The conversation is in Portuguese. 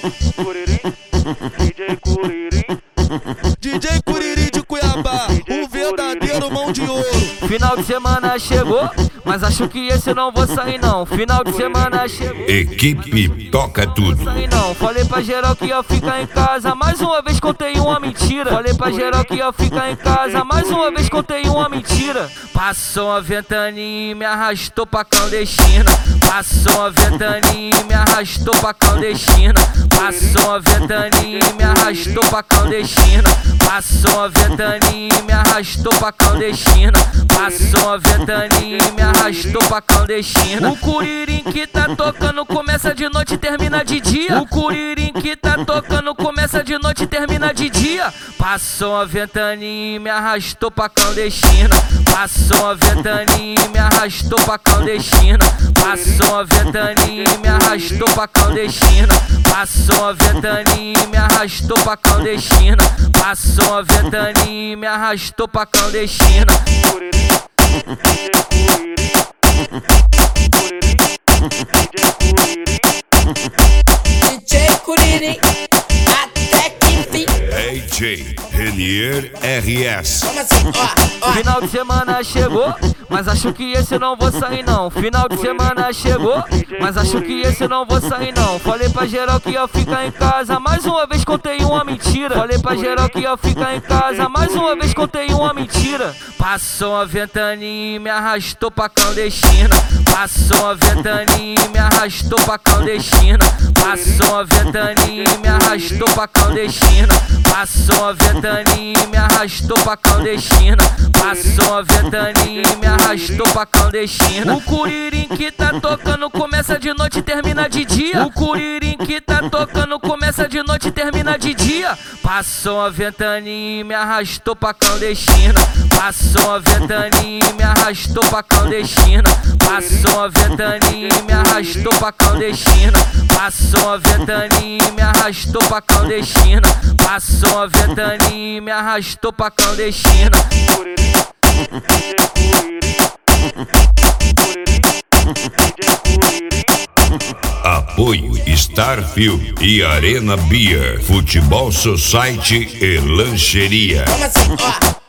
Curirim, DJ Curirim. DJ Curirim de Cuiabá, o verdadeiro mão de ouro. Final de semana chegou, mas acho que esse não vou sair não. Final de semana chegou. Equipe toca tudo. Sair não. Falei pra geral que ia ficar em casa. Mais uma vez contei uma mentira. Falei pra geral que ia ficar em casa. Mais uma vez contei uma mentira. Passou uma ventania e me arrastou pra clandestina. Passou uma ventania e me arrastou pra clandestina. Passou uma ventania e me arrastou pra clandestina. Passou uma ventania e me arrastou pra clandestina. Passou uma ventania e me arrastou pra clandestina. O Curirim que tá tocando começa de noite e termina de dia. O Curirim que tá tocando começa de noite e termina de dia. Passou uma ventania e me arrastou pra clandestina. Passou uma ventania e me arrastou pra clandestina. Passou uma ventania e me arrastou pra clandestina. Passou uma ventania e me arrastou pra clandestina. Passou uma ventania e me arrastou pra clandestina. Curirim, DJ Curirim. Curirim, DJ Curirim. DJ Curirim, até que enfim. DJ Renier RS. Como assim? Ó. Final de semana chegou, mas acho que esse não vou sair não. Final de semana chegou, mas acho que esse não vou sair não. Falei pra geral que ia ficar em casa. Mais uma vez contei uma mentira. Falei pra geral que ia ficar em casa. Mais uma vez contei uma mentira. Passou uma ventania e me arrastou pra clandestina. Passou uma ventania e me arrastou pra clandestina. Passou uma ventania e me arrastou pra clandestina. Passou uma ventania e me arrastou pra clandestina. Passou uma ventania e me arrastou pra clandestina. O Curirim que tá tocando começa de noite e termina de dia. O Curirim que tá tocando começa de noite e termina de dia. Passou uma ventania e me arrastou pra clandestina. Passou uma ventania e me arrastou pra clandestina. Passou uma ventania e me arrastou pra clandestina. Passou uma ventania e me arrastou pra clandestina. Passou uma ventania e me arrastou pra clandestina. Curirim, DJ Curirim. Curirim, DJ Curirim. Apoio Starfield e Arena Beer, Futebol Society e Lancheria. Como assim? Ó.